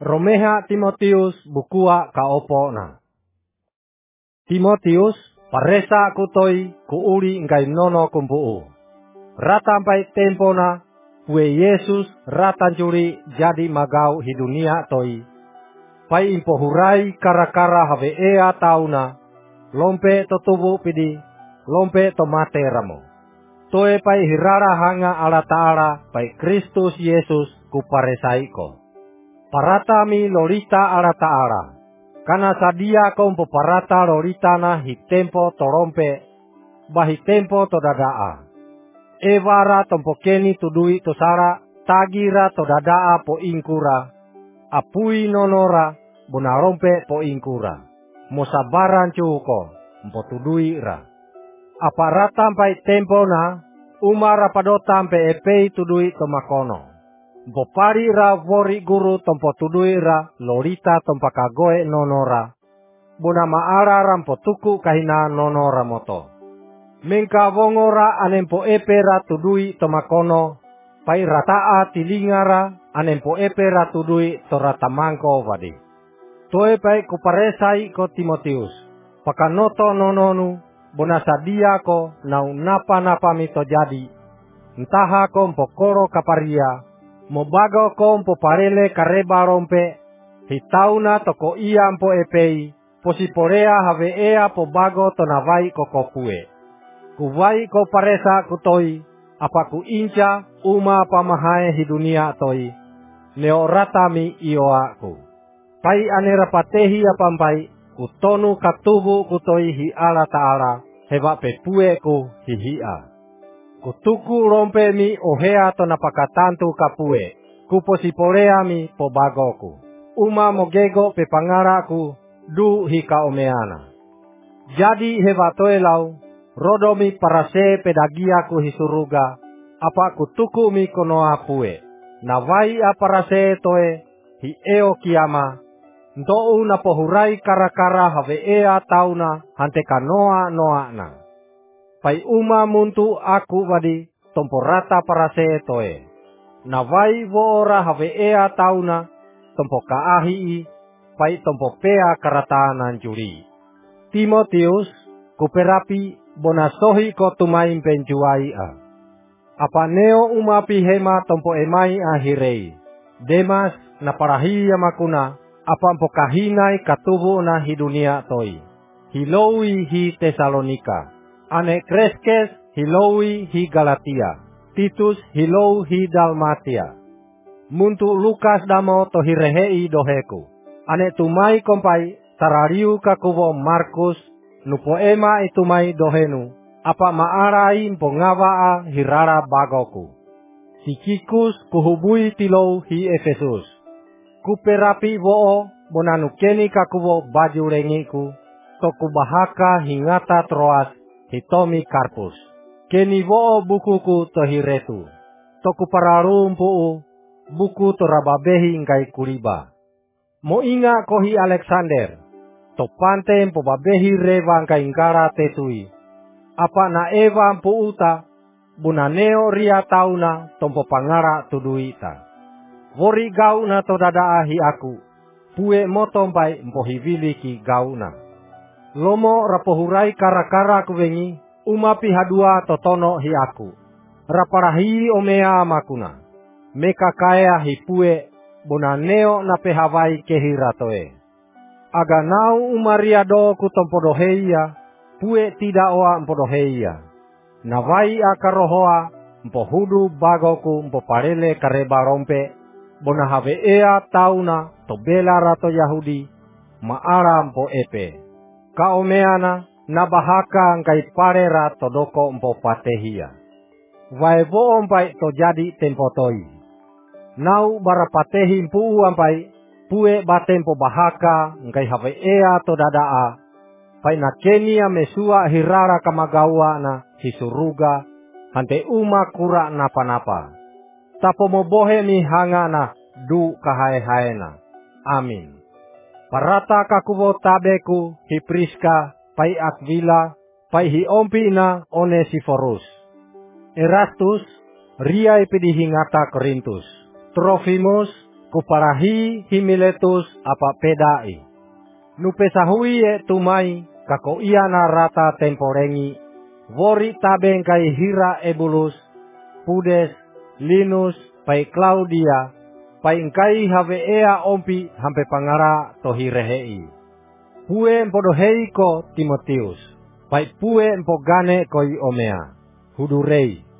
Romeha Timotius bukua kaopona. Timotius paresa kutoi kuuli ngai nono kumpuu. Ratampai tempona pue Yesus ratancuri jadi magau hi dunia toi. Pai impohurai kara-kara have ea tauna. Lompe to tubu pidi, lompe to mate ramo. Toe pai hirara hanga ala ta'ala pai Kristus Yesus kuparesaiko. Paratami lolita ala ta'ala. Kana sadia kompo parata lolita na hitempo to rompe, bahitempo to dadaa. Evara tompokeni tudui to sara, tagira to dadaa po ingkura. Apui nonora, bona rompe po ingkura. Mosabaran cuko, mpotudui ra. Aparata mpai tempo na, umara padota mpe epei tudui tomakono. Mpopari ra vori guru tompotudui ra, lorita tompakagoe nonora. Bona maara rampotuku kahina nonora moto. Mengka vongora anempo epera tudui tomakono, pai rataa tilingara anempo epera tudui toratamangko vadi. Toe pai kuparesai ko Timotius, pakanoto nononu, bona sadia ko nau napa-napa mito jadi, ntaha ko mpokoro kaparia, mobago ko mpoparele kareba rompe, hitauna toko ia mpo epei, posiporea have ea po bago tonavai ko kopue. Kuwai ko paresa kutoi, apa ku inca uma pamahae hi dunia toi, neo ratami ioaku. Pai anera patehi apampai, kutonu katubu kutoi hi ala ta'ala, heba pepue ku hihia. Kutuku rompe mi ohea to napakatantu kapue, kuposiporea mi pobagoku. Uma mogego pepangaraku, du hika omeana. Jadi heba toelau, rodomi parase pedagiaku hisuruga, apa kutuku mi konoa pue. Nawai aparase toe, hi eo kiama, ntou na pohurai kara-kara have ea tauna hante kanoa noa na. Pai uma muntu aku wadi tomporata parase toe. Nawai voora have ea tauna tompo kaahi pai tompo pea karatanan juri. Timotius kuperapi bonasohi ko tumain penjuai a. Apa neo umapi hema tompo emai ahirei. Demas na parahiya makuna. Apa mpokahinai katubu na hi dunia toi. Hilowi hi Tesalonika. Ane Kreskes hilowi hi Galatia. Titus hilou hi Dalmatia. Muntu Lukas damo to hirehei doheku. Ane tumai kompai tarariu kakubo Markus. Nupo ema itumai dohenu. Apa maarai mpongawaa hirara bagoku. Sikikus kuhubui tilou hi Efesus. Kuperapi bo'o bonanukeni kakubo baju rengiku, toku bahaka hingata Troas hitomi Karpus. Keni bo'o bukuku tohiretu, toku pararumpu buku torababehi ngai kuriba. Mo inga kohi Alexander, topante mpobabehi reva ngai ngara tetui. Apa na eva mpu uta, bunaneo ria tauna tompo pangara tuduita. Vori gauna to dadaa hi aku, pue motompai mpohiviliki gauna. Lomo rapohurai kara-kara kuwengi, umapi hadua totono hi aku. Raparahi omea makuna. Meka kaya hi pue, bonaneo na pehawai kehiratoe. Aganau umariado kutompodoheia, pue tidak oa mpodoheia. Nawai akarohoa, mpohudu bagoku mpoparele kareba rompe, bona have ea tauna to bela rato Yahudi maara mpo epe. Kaomeana nabahaka ngai pare rato doko mpo patehia. Waebo ompai to jadi tempotoi. Nau barapatehi mpu ampai pue batempo bahaka ngai have ea to dadaa. Pai na Kenia mesua hirara kamagawa na hisuruga hante uma kura napa-napa. Tapo mobohe mi hangana du kahae-haena. Amin. Parata kakubo tabeku hi Priska, pai Aquila, pai hi ompina Onesiforus. Erastus, ria ipidi hingata Korintus. Trofimus, kuparahi Himiletus apa pedai. Nupesahui tumai kako ia na rata temporengi, wori tabeng kai Hira Ebulus, Pudes, Linus, pai Claudia, pai engkai have ea ompi hampe pangara tohi rehei. Pue empodohei ko Timotius, pai pue empogane koi omea, hudurei.